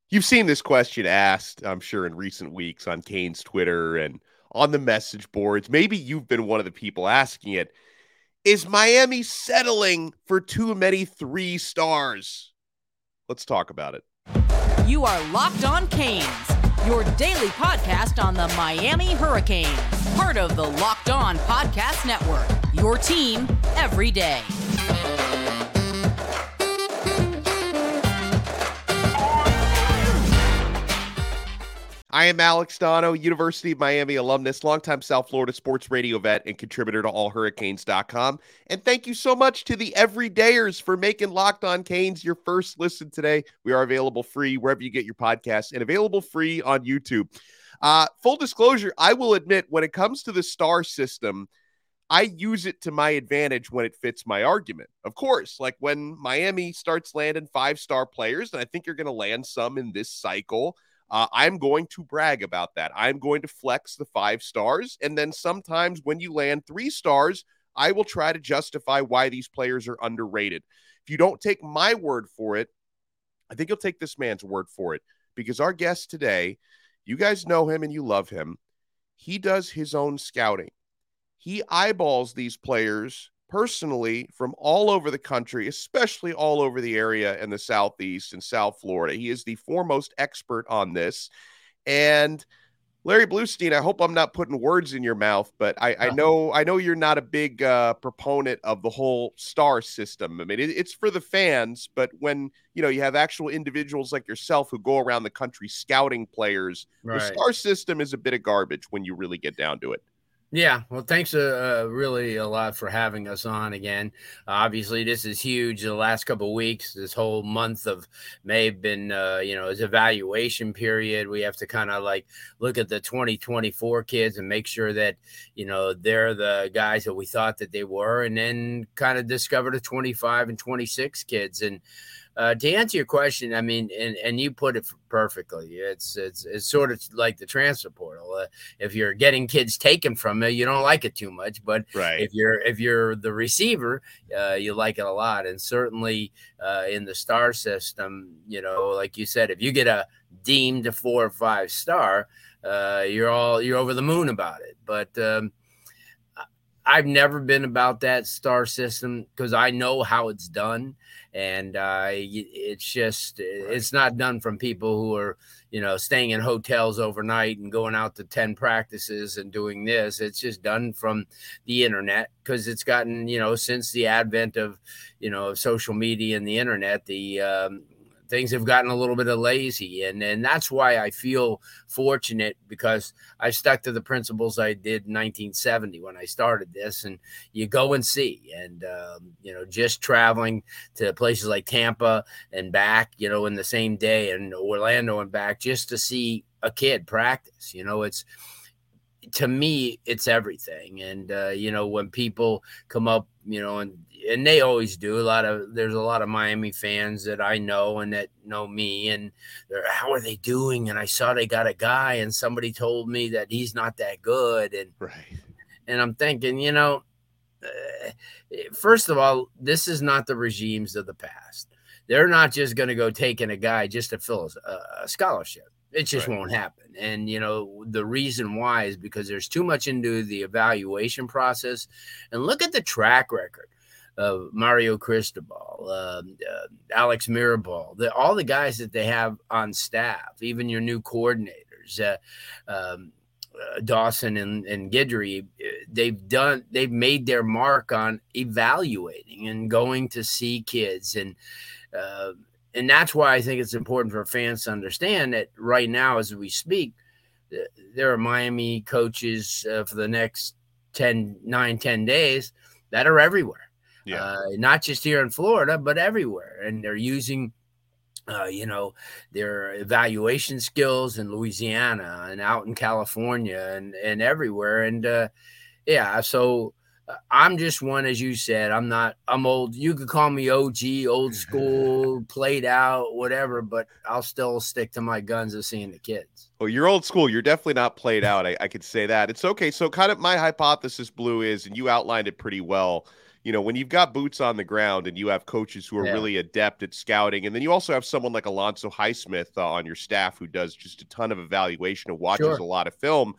You've seen this question asked, I'm sure, in recent weeks on Kane's Twitter and on the message boards. Maybe you've been one of the people asking it. Is Miami settling for too many 3 stars? Let's talk about it. You are Locked On Canes, your daily podcast on the Miami Hurricanes, part of the Locked On Podcast Network, your team every day. I am Alex Dono, University of Miami alumnus, longtime South Florida sports radio vet, and contributor to allhurricanes.com. And thank you so much to the everydayers for making Locked On Canes your first listen today. We are available free wherever you get your podcasts and available free on YouTube. Full disclosure, I will admit, when it comes to the star system, I use it to my advantage when it fits my argument. Of course, like when Miami starts landing 5-star players, and I think you're going to land some in this cycle, I'm going to brag about that. I'm going to flex the 5 stars. And then sometimes when you land 3 stars, I will try to justify why these players are underrated. If you don't take my word for it, I think you'll take this man's word for it, because our guest today, you guys know him and you love him. He does his own scouting. He eyeballs these players personally from all over the country, especially all over the area in the Southeast and South Florida. He is the foremost expert on this. And Larry Bluestein, I hope I'm not putting words in your mouth, but I know you're not a big proponent of the whole star system. I mean, it's for the fans, but when you have actual individuals like yourself who go around the country scouting players, Right. The star system is a bit of garbage when you really get down to it. Yeah, well, thanks really a lot for having us on again. Obviously, this is huge. The last couple of weeks, this whole month of May have been, as evaluation period. We have to kind of like look at the 2024 kids and make sure that, they're the guys that we thought that they were, and then kind of discover the 25 and 26 kids. And to answer your question, I mean, and you put it perfectly. It's sort of like the transfer portal. If you're getting kids taken from you, you don't like it too much. But right. if you're the receiver, you like it a lot. And certainly in the star system, like you said, if you get a deemed a 4 or 5 star, you're over the moon about it. But I've never been about that star system because I know how it's done. And it's not done from people who are, staying in hotels overnight and going out to 10 practices and doing this. It's just done from the internet because it's gotten, since the advent of, social media and the internet, things have gotten a little bit of lazy. And that's why I feel fortunate, because I stuck to the principles I did in 1970 when I started this. And you go and see, and, just traveling to places like Tampa and back, in the same day, and Orlando and back, just to see a kid practice, to me, it's everything. And, when people come up, and they always do, there's a lot of Miami fans that I know and that know me, and how are they doing? And I saw they got a guy and somebody told me that he's not that good. And, and I'm thinking, first of all, this is not the regimes of the past. They're not just going to go taking a guy just to fill a scholarship. It just won't happen. And, the reason why is because there's too much into the evaluation process. And look at the track record of Mario Cristobal, Alex Mirabal, all the guys that they have on staff, even your new coordinators, Dawson and Guidry. They've made their mark on evaluating and going to see kids. And that's why I think it's important for fans to understand that right now, as we speak, there are Miami coaches for the next 10 days that are everywhere. Not just here in Florida, but everywhere. And they're using, their evaluation skills in Louisiana and out in California and everywhere. And so I'm just one, as you said, I'm old. You could call me OG, old school, played out, whatever, but I'll still stick to my guns of seeing the kids. Well, you're old school. You're definitely not played out. I could say that. It's okay. So kind of my hypothesis, Blue, is, and you outlined it pretty well, when you've got boots on the ground and you have coaches who are really adept at scouting, and then you also have someone like Alonzo Highsmith on your staff who does just a ton of evaluation and watches a lot of film.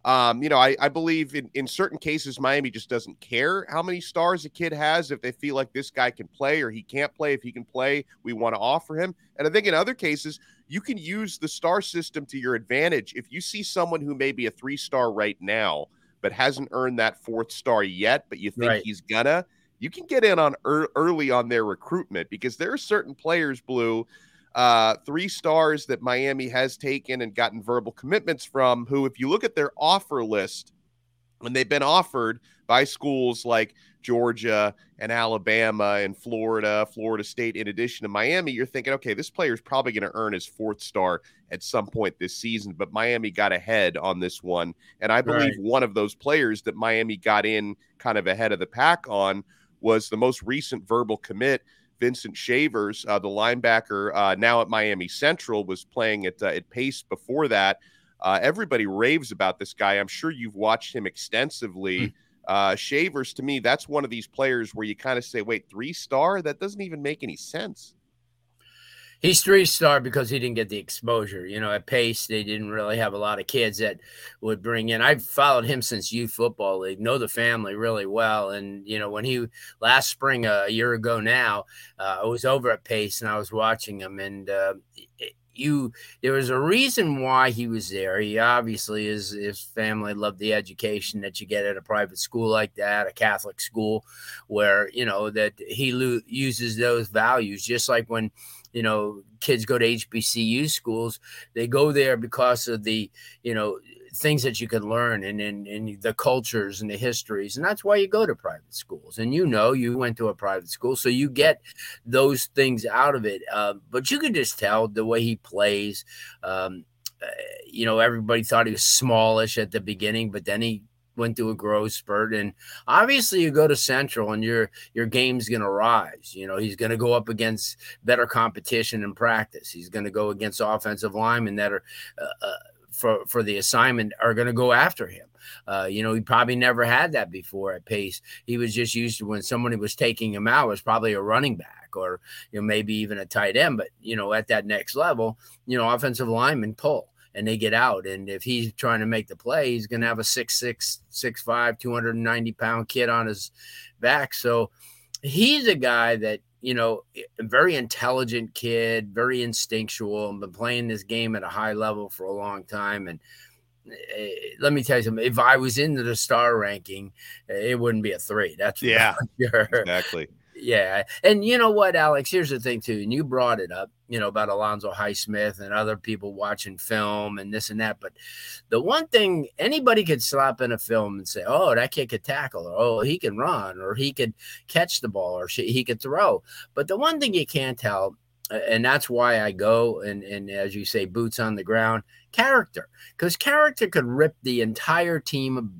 I believe in certain cases, Miami just doesn't care how many stars a kid has. If they feel like this guy can play or he can't play, if he can play, we want to offer him. And I think in other cases, you can use the star system to your advantage. If you see someone who may be a 3-star right now, but hasn't earned that 4th star yet, but you think he's gonna, you can get in on early on their recruitment, because there are certain players, Blue, 3 stars that Miami has taken and gotten verbal commitments from, who, if you look at their offer list, when they've been offered by schools like Georgia and Alabama and Florida State, in addition to Miami, you're thinking, okay, this player is probably going to earn his 4th star at some point this season, but Miami got ahead on this one. And I believe one of those players that Miami got in kind of ahead of the pack on was the most recent verbal commit, Vincent Shavers, the linebacker, now at Miami Central, was playing at Pace before that. Everybody raves about this guy. I'm sure you've watched him extensively. Shavers, to me, that's one of these players where you kind of say, wait, 3-star? That doesn't even make any sense. He's 3-star because he didn't get the exposure. At Pace, they didn't really have a lot of kids that would bring in. I've followed him since youth football league, know the family really well. And, when he last spring, a year ago now, I was over at Pace and I was watching him, and there was a reason why he was there. He obviously his family loved the education that you get at a private school like that, a Catholic school, where, that he uses those values, just like when, kids go to HBCU schools, they go there because of the, things that you can learn and the cultures and the histories. And that's why you go to private schools. And you went to a private school, so you get those things out of it. But you can just tell the way he plays. Everybody thought he was smallish at the beginning, but then he went through a growth spurt. And obviously you go to Central and your game's going to rise. He's going to go up against better competition in practice. He's going to go against offensive linemen that are for the assignment are going to go after him. He probably never had that before at Pace. He was just used to, when somebody was taking him out, it was probably a running back or, maybe even a tight end. But, at that next level, offensive linemen pull and they get out. And if he's trying to make the play, he's going to have a 6'6", 6'5", 290-pound kid on his back. So he's a guy that, a very intelligent kid, very instinctual, and been playing this game at a high level for a long time. And let me tell you something, if I was into the star ranking, it wouldn't be a 3. That's for sure. Exactly. Yeah. And you know what, Alex, here's the thing too. And you brought it up, about Alonzo Highsmith and other people watching film and this and that. But the one thing, anybody could slap in a film and say, oh, that kid could tackle, or oh, he can run, or he could catch the ball, or he could throw. But the one thing you can't tell, and that's why I go and as you say, boots on the ground, character, because character could rip the entire team,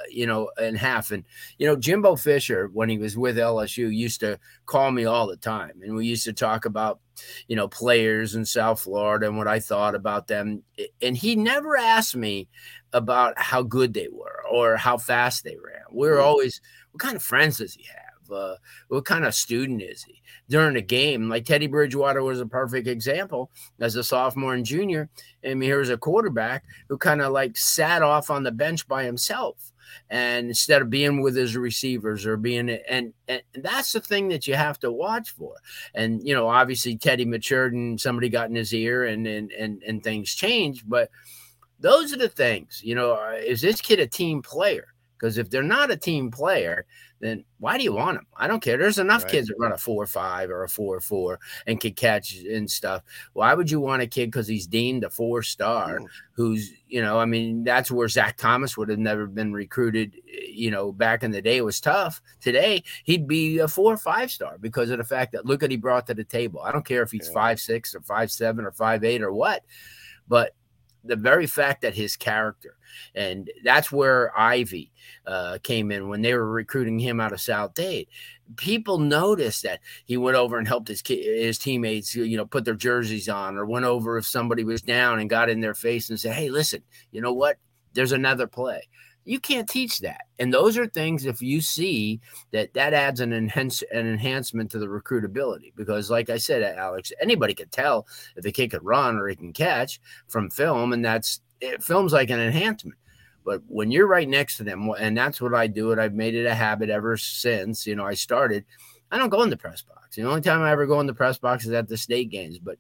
in half. And, Jimbo Fisher, when he was with LSU, used to call me all the time. And we used to talk about, players in South Florida and what I thought about them. And he never asked me about how good they were or how fast they ran. We were always, what kind of friends does he have? What kind of student is he during the game? Like Teddy Bridgewater was a perfect example as a sophomore and junior. I mean, here's a quarterback who kind of like sat off on the bench by himself, and instead of being with his receivers or being, and that's the thing that you have to watch for. And, obviously Teddy matured and somebody got in his ear and things changed, but those are the things, is this kid a team player? Because if they're not a team player, then why do you want them? I don't care. There's enough kids that run a 4.5 or a 4.4 and can catch and stuff. Why would you want a kid because he's deemed a 4-star who's, that's where Zach Thomas would have never been recruited. Back in the day, it was tough. Today, he'd be a 4 or 5-star because of the fact that look what he brought to the table. I don't care if he's 5'6" or 5'7" or 5'8" or what, but the very fact that his character, and that's where Ivy came in when they were recruiting him out of South Dade. People noticed that he went over and helped his teammates, put their jerseys on, or went over if somebody was down and got in their face and said, hey, listen, you know what? There's another play. You can't teach that. And those are things, if you see that adds an enhancement to the recruitability, because like I said, Alex, anybody could tell if the kid could run or he can catch from film, and film's like an enhancement. But when you're right next to them, and that's what I do, and I've made it a habit ever since, I started, I don't go in the press box. The only time I ever go in the press box is at the state games, but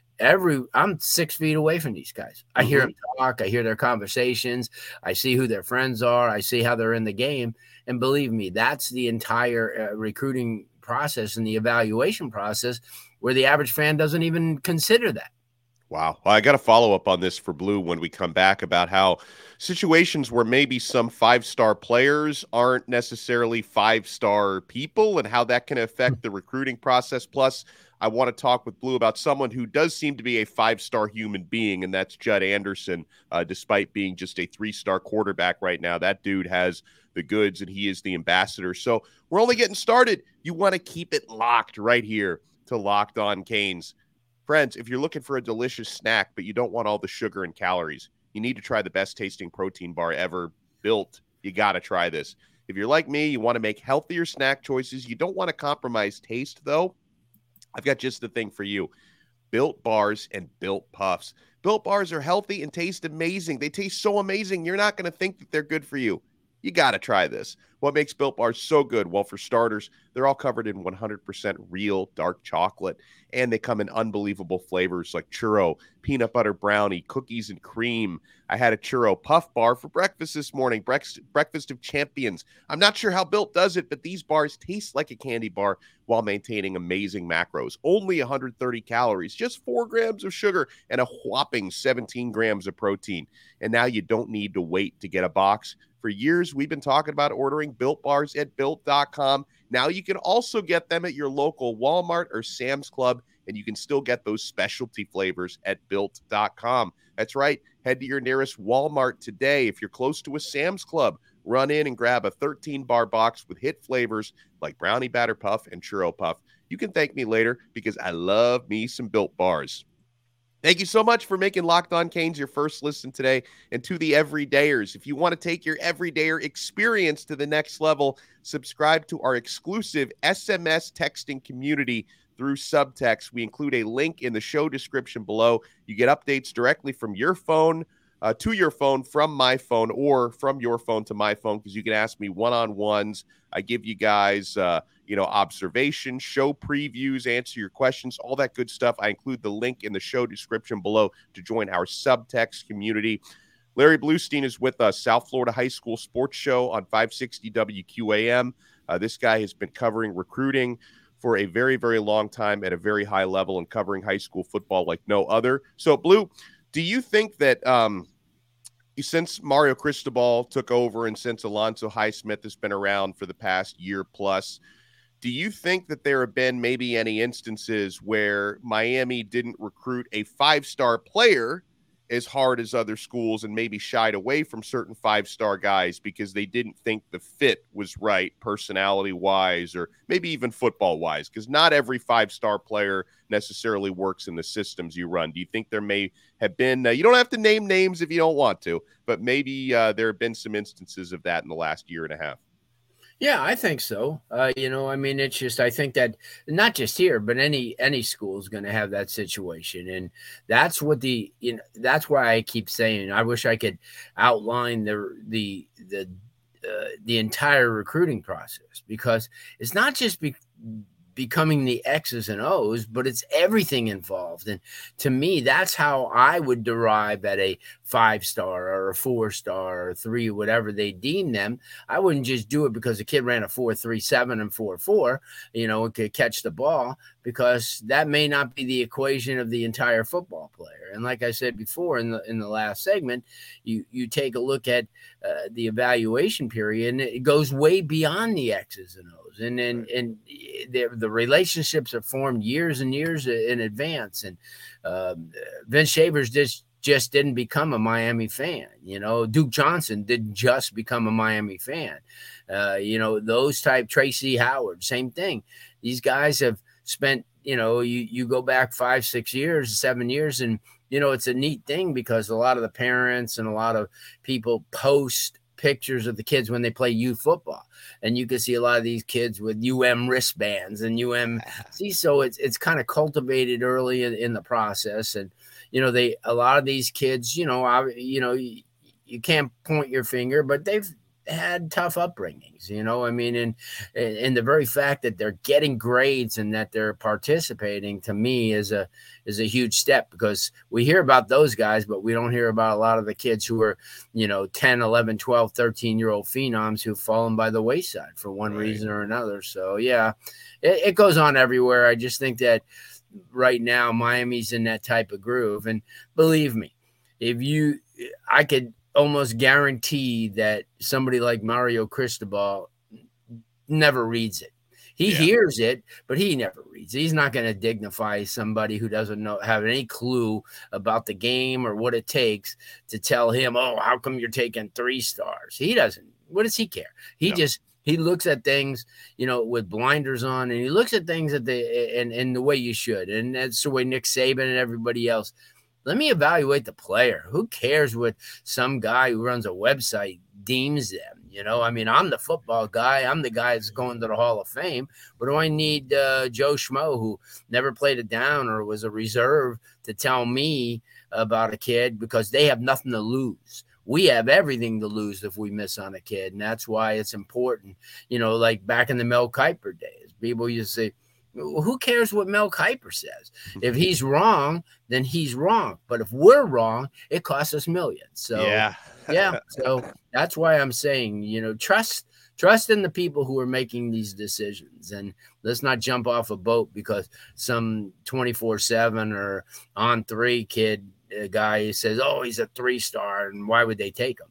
I'm 6 feet away from these guys. I hear them talk. I hear their conversations. I see who their friends are. I see how they're in the game. And believe me, that's the entire recruiting process and the evaluation process, where the average fan doesn't even consider that. Wow. Well, I got to follow up on this for Blue when we come back, about how situations where maybe some 5-star players aren't necessarily 5-star people and how that can affect the recruiting process. Plus, I want to talk with Blue about someone who does seem to be a 5-star human being, and that's Judd Anderson. Despite being just a 3-star quarterback right now, that dude has the goods, and he is the ambassador. So we're only getting started. You want to keep it locked right here to Locked On Canes. Friends, if you're looking for a delicious snack, but you don't want all the sugar and calories, you need to try the best tasting protein bar ever built. You got to try this. If you're like me, you want to make healthier snack choices. You don't want to compromise taste, though. I've got just the thing for you. Built Bars and Built Puffs. Built Bars are healthy and taste amazing. They taste so amazing, you're not going to think that they're good for you. You got to try this. What makes Built Bars so good? Well, for starters, they're all covered in 100% real dark chocolate, and they come in unbelievable flavors like churro, peanut butter brownie, cookies and cream. I had a churro puff bar for breakfast this morning, breakfast of champions. I'm not sure how Built does it, but these bars taste like a candy bar while maintaining amazing macros. Only 130 calories, just 4 grams of sugar, and a whopping 17 grams of protein. And now you don't need to wait to get a box. For years, we've been talking about ordering Built Bars at Built.com. Now you can also get them at your local Walmart or Sam's Club, and you can still get those specialty flavors at Built.com. That's right. Head to your nearest Walmart today. If you're close to a Sam's Club, run in and grab a 13-bar box with hit flavors like Brownie Batter Puff and Churro Puff. You can thank me later because I love me some Built Bars. Thank you so much for making Locked On Canes your first listen today. And to the everydayers, if you want to take your everydayer experience to the next level, subscribe to our exclusive SMS texting community through Subtext. We include a link in the show description below. You get updates directly from your phone to your phone, from my phone, or from your phone to my phone, because you can ask me one-on-ones. I give you guys observations, show previews, answer your questions, all that good stuff. I include the link in the show description below to join our Subtext community. Larry Bluestein is with us, South Florida High School Sports Show on 560 WQAM. This guy has been covering recruiting for a very, very long time at a very high level and covering high school football like no other. So, Blue, do you think that since Mario Cristobal took over and since Alonzo Highsmith has been around for the past year plus, do you think that there have been maybe any instances where Miami didn't recruit a 5-star player as hard as other schools and maybe shied away from certain 5-star guys because they didn't think the fit was right personality-wise or maybe even football-wise? Because not every 5-star player necessarily works in the systems you run. Do you think there may have been you don't have to name names if you don't want to, but maybe there have been some instances of that in the last year and a half? Yeah, I think so. It's just, I think that not just here, but any school is going to have that situation. And that's what that's why I keep saying, I wish I could outline the entire recruiting process, because it's not just becoming the X's and O's, but it's everything involved. And to me, that's how I would derive at a 5-star or a 4-star or 3, whatever they deem them. I wouldn't just do it because a kid ran a 4.37 and 4.4, and could catch the ball, because that may not be the equation of the entire football player. And like I said before in the last segment, you take a look at the evaluation period, and it goes way beyond the X's and O's. And the relationships are formed years and years in advance. And Vince Shavers just didn't become a Miami fan. Duke Johnson didn't just become a Miami fan. Those type, Tracy Howard, same thing. These guys have spent, you go back 5, 6 years, 7 years, and, it's a neat thing because a lot of the parents and a lot of people post pictures of the kids when they play youth football, and you can see a lot of these kids with wristbands and see. So it's kind of cultivated early in the process, and a lot of these kids, you can't point your finger, but they've had tough upbringings, and the very fact that they're getting grades and that they're participating, to me, is a huge step, because we hear about those guys, but we don't hear about a lot of the kids who are 10, 11, 12, 13-year-old phenoms who've fallen by the wayside for one reason or another. So yeah, it goes on everywhere. I just think that right now Miami's in that type of groove, and believe me, I could almost guarantee that somebody like Mario Cristobal never reads it. He hears it, but he never reads it. He's not going to dignify somebody who doesn't have any clue about the game or what it takes to tell him, oh, how come you're taking 3 stars? He doesn't. What does he care? He looks at things, with blinders on, and he looks at things in the way you should. And that's the way Nick Saban and everybody else. Let me evaluate the player. Who cares what some guy who runs a website deems them? I'm the football guy. I'm the guy that's going to the Hall of Fame. What do I need Joe Schmo, who never played a down or was a reserve, to tell me about a kid, because they have nothing to lose. We have everything to lose if we miss on a kid, and that's why it's important. Like back in the Mel Kiper days, people used to say, who cares what Mel Kiper says? If he's wrong, then he's wrong. But if we're wrong, it costs us millions. So yeah. So that's why I'm saying, trust in the people who are making these decisions, and let's not jump off a boat because some 24/7 or on 3 kid guy says, oh, he's a 3-star, and why would they take him?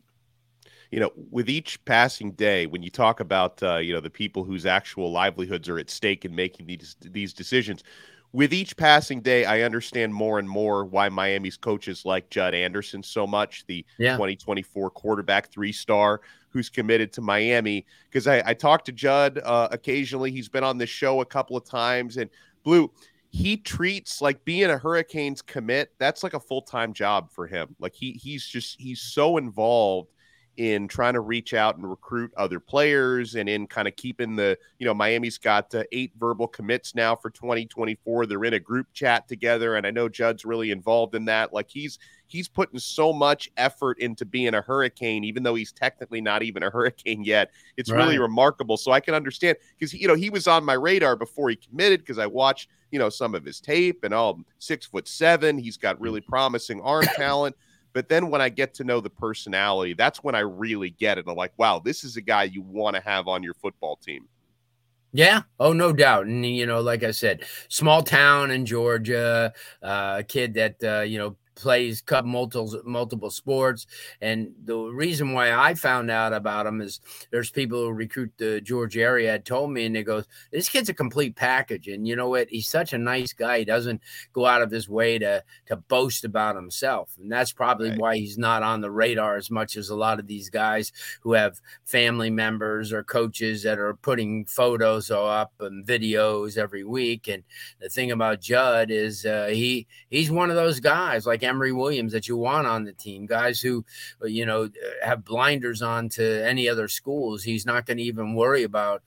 With each passing day, when you talk about, the people whose actual livelihoods are at stake in making these decisions, with each passing day, I understand more and more why Miami's coaches like Judd Anderson so much, the 2024 quarterback 3-star who's committed to Miami. Because I talked to Judd occasionally. He's been on this show a couple of times. And Blue, he treats like being a Hurricanes commit, that's like a full-time job for him. Like he's so involved in trying to reach out and recruit other players, and in kind of keeping Miami's got 8 verbal commits now for 2024. They're in a group chat together, and I know Judd's really involved in that. Like he's putting so much effort into being a Hurricane, even though he's technically not even a Hurricane yet. It's really remarkable. So I can understand, because he was on my radar before he committed, because I watched some of his tape, and 6'7". He's got really promising arm talent. But then when I get to know the personality, that's when I really get it. I'm like, wow, this is a guy you want to have on your football team. Yeah. Oh, no doubt. And, like I said, small town in Georgia, a kid that, plays multiple sports. And the reason why I found out about him is there's people who recruit the Georgia area had told me, and they go, this kid's a complete package. And you know what? He's such a nice guy. He doesn't go out of his way to boast about himself. And that's probably why he's not on the radar as much as a lot of these guys who have family members or coaches that are putting photos up and videos every week. And the thing about Judd is he's one of those guys like Emory Williams that you want on the team, guys who, have blinders on to any other schools. He's not going to even worry about,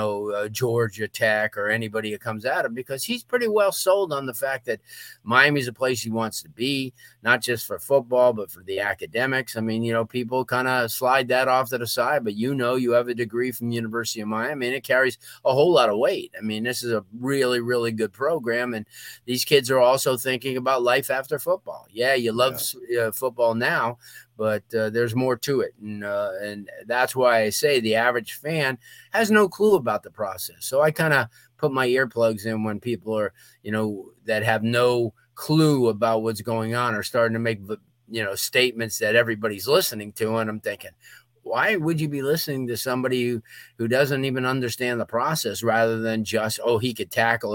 Georgia Tech or anybody that comes at him, because he's pretty well sold on the fact that Miami's a place he wants to be, not just for football, but for the academics. I mean, people kind of slide that off to the side, but you have a degree from University of Miami, and it carries a whole lot of weight. I mean, this is a really, really good program, and these kids are also thinking about life after football. Yeah, you love football now, but there's more to it. And that's why I say the average fan has no clue about the process. So I kind of put my earplugs in when people are, that have no clue about what's going on are starting to make, statements that everybody's listening to. And I'm thinking, why would you be listening to somebody who doesn't even understand the process, rather than just, he could tackle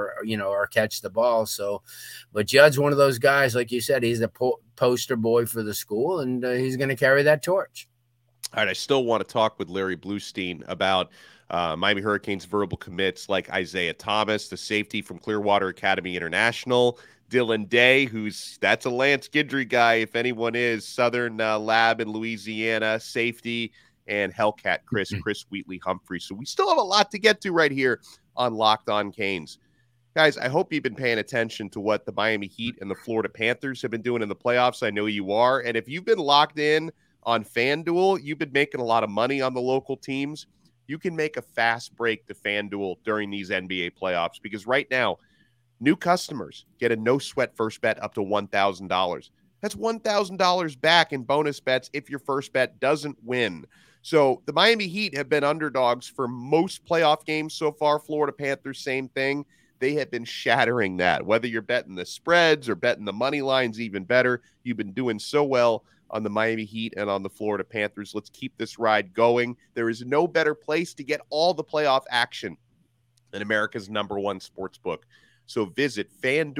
or catch the ball? So, but Judd's one of those guys, like you said, he's the poster boy for the school, and he's going to carry that torch. All right. I still want to talk with Larry Bluestein about Miami Hurricanes verbal commits like Isaiah Thomas, the safety from Clearwater Academy International, Dylan Day, that's a Lance Guidry guy, if anyone is. Southern Lab in Louisiana, safety, and Hellcat Chris Wheatley Humphrey. So we still have a lot to get to right here on Locked On Canes. Guys, I hope you've been paying attention to what the Miami Heat and the Florida Panthers have been doing in the playoffs. I know you are. And if you've been locked in on FanDuel, you've been making a lot of money on the local teams. You can make a fast break to FanDuel during these NBA playoffs because right now, new customers get a no-sweat first bet up to $1,000. That's $1,000 back in bonus bets if your first bet doesn't win. So the Miami Heat have been underdogs for most playoff games so far. Florida Panthers, same thing. They have been shattering that. Whether you're betting the spreads or betting the money lines, even better. You've been doing so well on the Miami Heat and on the Florida Panthers. Let's keep this ride going. There is no better place to get all the playoff action than America's #1 sports book. So visit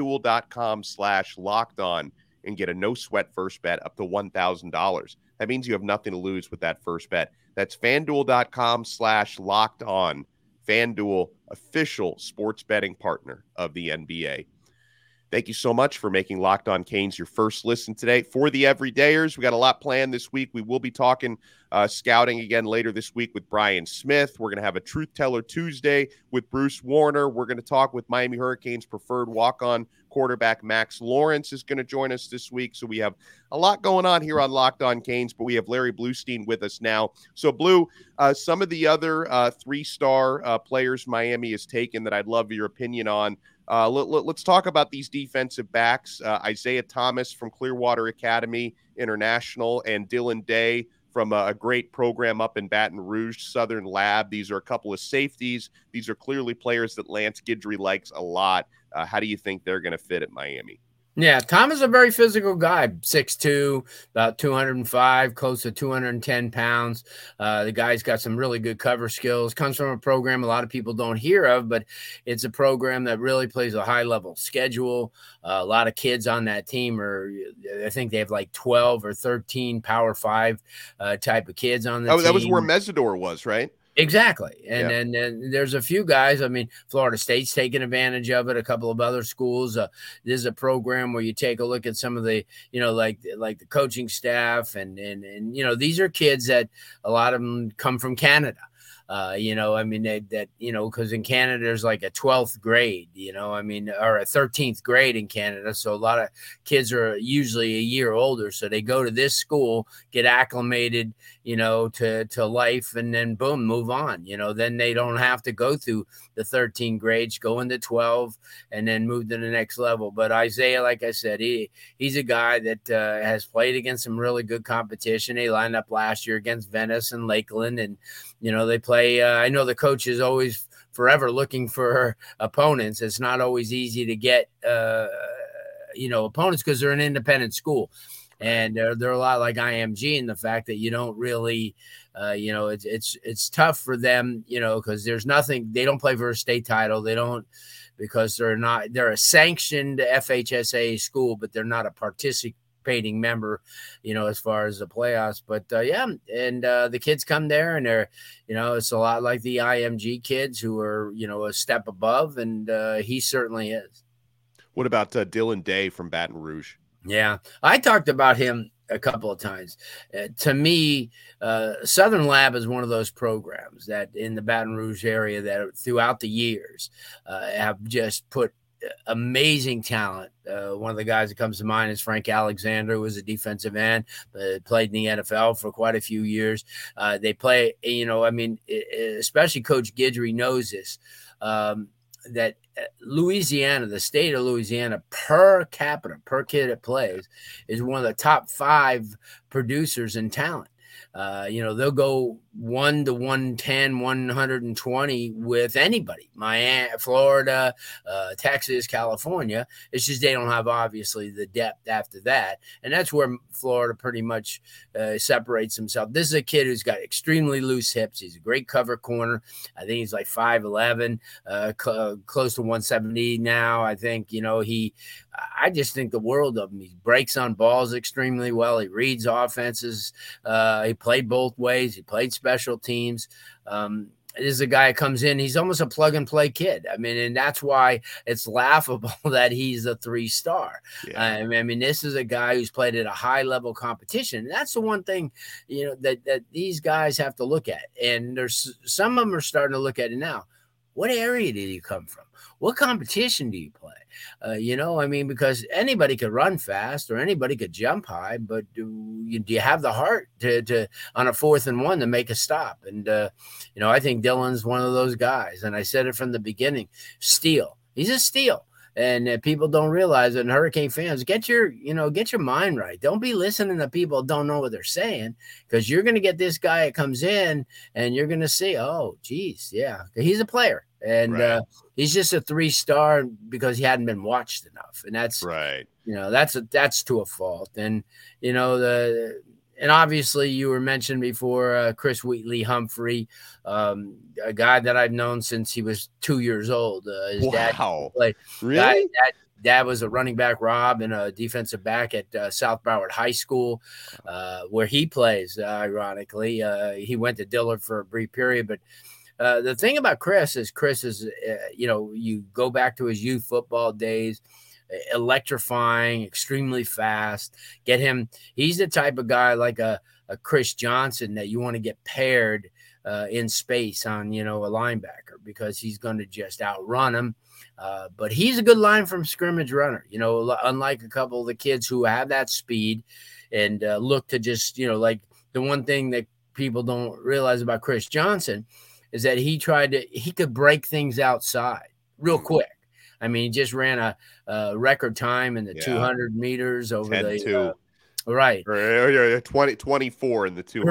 FanDuel.com/lockedon and get a no-sweat first bet up to $1,000. That means you have nothing to lose with that first bet. That's FanDuel.com/lockedon. FanDuel, official sports betting partner of the NBA. Thank you so much for making Locked On Canes your first listen today. For the everydayers, we got a lot planned this week. We will be talking scouting again later this week with Brian Smith. We're going to have a Truth Teller Tuesday with Bruce Warner. We're going to talk with Miami Hurricanes preferred walk-on quarterback Max Lawrence is going to join us this week. So we have a lot going on here on Locked On Canes, but we have Larry Bluestein with us now. So Blue, some of the other three-star players Miami has taken that I'd love your opinion on. Let's talk about these defensive backs. Isaiah Thomas from Clearwater Academy International and Dylan Day from a great program up in Baton Rouge, Southern Lab. These are a couple of safeties. These are clearly players that Lance Guidry likes a lot. How do you think they're going to fit at Miami? Yeah, Tom is a very physical guy, 6'2", about 205, close to 210 pounds. The guy's got some really good cover skills, comes from a program a lot of people don't hear of, but it's a program that really plays a high-level schedule. A lot of kids on that team I think they have like 12 or 13 Power 5 type of kids on the team. That was where Mesidor was, right? Exactly. And there's a few guys. I mean, Florida State's taking advantage of it. A couple of other schools. This is a program where you take a look at some of the, like the coaching staff and these are kids that a lot of them come from Canada. Because in Canada, there's like a 12th grade, or a 13th grade in Canada. So a lot of kids are usually a year older. So they go to this school, get acclimated, to life, and then boom, move on. Then they don't have to go through the 13 grades, go into 12, and then move to the next level. But Isaiah, like I said, he's a guy that has played against some really good competition. He lined up last year against Venice and Lakeland, and they play. I know the coach is always forever looking for opponents. It's not always easy to get, opponents because they're an independent school. And they're a lot like IMG in the fact that you don't really, it's tough for them, because there's nothing. They don't play for a state title. They don't, because they're a sanctioned FHSA school, but they're not a participating member, as far as the playoffs. But the kids come there and they're, it's a lot like the IMG kids who are, a step above, and he certainly is. What about Dylan Day from Baton Rouge? Yeah, I talked about him a couple of times. To me, Southern Lab is one of those programs that in the Baton Rouge area that throughout the years have just put amazing talent. One of the guys that comes to mind is Frank Alexander, who was a defensive end, played in the NFL for quite a few years. They play, especially Coach Guidry knows this, that Louisiana, the state of Louisiana, per capita, per kid it plays, is one of the top 5 producers in talent. They'll go 1 to 110, 120 with anybody, Miami, Florida, Texas, California. It's just they don't have obviously the depth after that. And that's where Florida pretty much separates himself. This is a kid who's got extremely loose hips. He's a great cover corner. I think he's like 5'11", close to 170 now. I think, I just think the world of him. He breaks on balls extremely well. He reads offenses. He played both ways. He played special teams. this is a guy that comes in, he's almost a plug and play kid. I mean, and that's why it's laughable that he's a 3-star. Yeah. I mean, this is a guy who's played at a high level competition. And that's the one thing, that these guys have to look at. And there's some of them are starting to look at it now. What area did he come from? What competition do you play? I mean, because anybody could run fast or anybody could jump high, but do you have the heart to on a 4th and 1 to make a stop? And, I think Dylan's one of those guys. And I said it from the beginning, steal. He's a steal. And people don't realize it. And Hurricane fans, get your mind right. Don't be listening to people who don't know what they're saying, because you're going to get this guy that comes in and you're going to see, oh, geez, yeah, he's a player. And he's just a 3-star because he hadn't been watched enough. And that's right. That's to a fault. And, and obviously you were mentioned before, Chris Wheatley Humphrey, a guy that I've known since he was 2 years old. His dad played. Really? Dad was a running back, Rob, and a defensive back at South Broward High School, where he plays, ironically. He went to Dillard for a brief period, but the thing about Chris is you go back to his youth football days, electrifying, extremely fast. Get him. He's the type of guy like a Chris Johnson that you want to get paired in space on, a linebacker, because he's going to just outrun him. But he's a good line from scrimmage runner, unlike a couple of the kids who have that speed and look to just, like the one thing that people don't realize about Chris Johnson is that he could break things outside real quick. I mean, he just ran a record time in the 200 meters over 10-2. Right. 24 in the 200.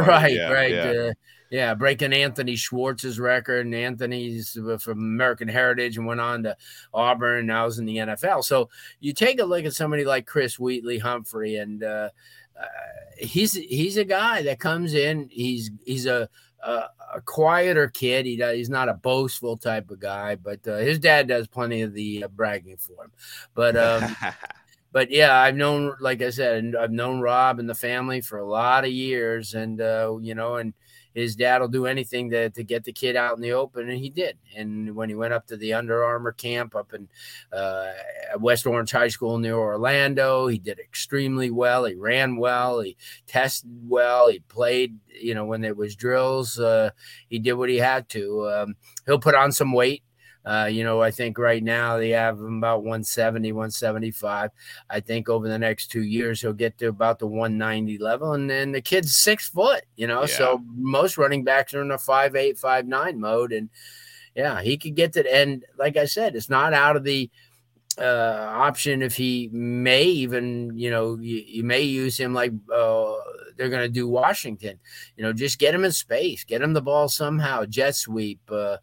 Right. Breaking Anthony Schwartz's record, and Anthony's from American Heritage and went on to Auburn, and now is in the NFL. So you take a look at somebody like Chris Wheatley Humphrey, and he's a guy that comes in. He's a quieter kid. He's not a boastful type of guy, but his dad does plenty of the bragging for him. But yeah, I've known, like I said, I've known Rob and the family for a lot of years, and and his dad will do anything to get the kid out in the open, and he did. And when he went up to the Under Armour camp up in West Orange High School near Orlando, he did extremely well. He ran well. He tested well. He played, when there was drills, he did what he had to. He'll put on some weight. I think right now they have him about 170, 175. I think over the next 2 years, he'll get to about the 190 level. And then the kid's 6 foot, so most running backs are in a 5'8", 5'9" mode. And yeah, he could get to, and like I said, it's not out of the option if he may even, you may use him like they're going to do Washington, just get him in space, get him the ball somehow, jet sweep,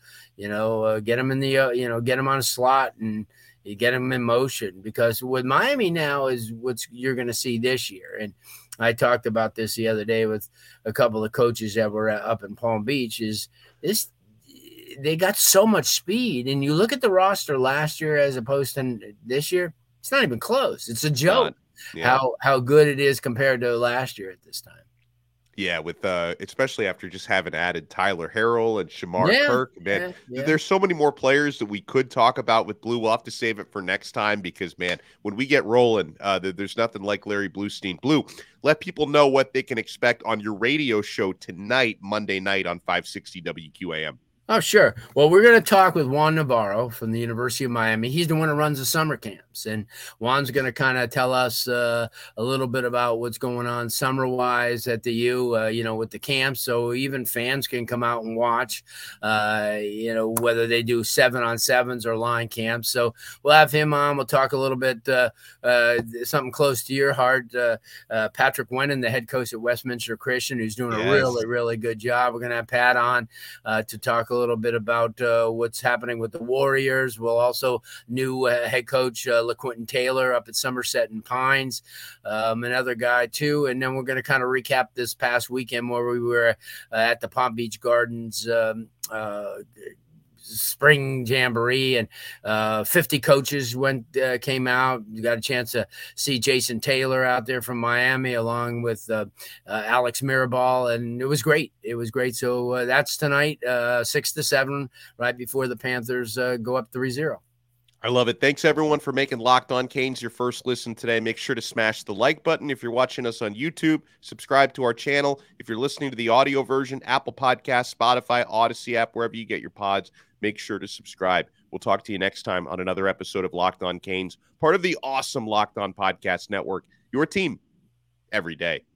get him in the, get him on a slot and you get him in motion, because with Miami now is what you're going to see this year. And I talked about this the other day with a couple of coaches that were up in Palm Beach, is this, they got so much speed, and you look at the roster last year as opposed to this year, it's not even close. It's a joke how good it is compared to last year at this time. Yeah, with especially after just having added Tyler Harrell and Shamar Kirk, man, there's so many more players that we could talk about with Blue. We'll have to save it for next time, because, man, when we get rolling, there's nothing like Larry Bluestein. Blue, let people know what they can expect on your radio show tonight, Monday night on 560 WQAM. Oh, sure. Well, we're going to talk with Juan Navarro from the University of Miami. He's the one who runs the summer camps, and Juan's going to kind of tell us a little bit about what's going on summer-wise at the U, with the camps, so even fans can come out and watch, whether they do 7-on-7s or line camps. So we'll have him on. We'll talk a little bit, something close to your heart, Patrick Wennon, the head coach at Westminster Christian, who's doing a really, really good job. We're going to have Pat on to talk a little bit about what's happening with the Warriors. We'll also new head coach LaQuinton Taylor up at Somerset and Pines, another guy too. And then we're going to kind of recap this past weekend where we were at the Palm Beach Gardens spring jamboree, and 50 coaches came out. You got a chance to see Jason Taylor out there from Miami, along with Alex Mirabal, and it was great. It was great. So that's tonight, 6-7, right before the Panthers go up 3-0. I love it. Thanks, everyone, for making Locked On Canes your first listen today. Make sure to smash the like button if you're watching us on YouTube. Subscribe to our channel. If you're listening to the audio version, Apple Podcasts, Spotify, Odyssey app, wherever you get your pods, make sure to subscribe. We'll talk to you next time on another episode of Locked On Canes, part of the awesome Locked On Podcast Network, your team every day.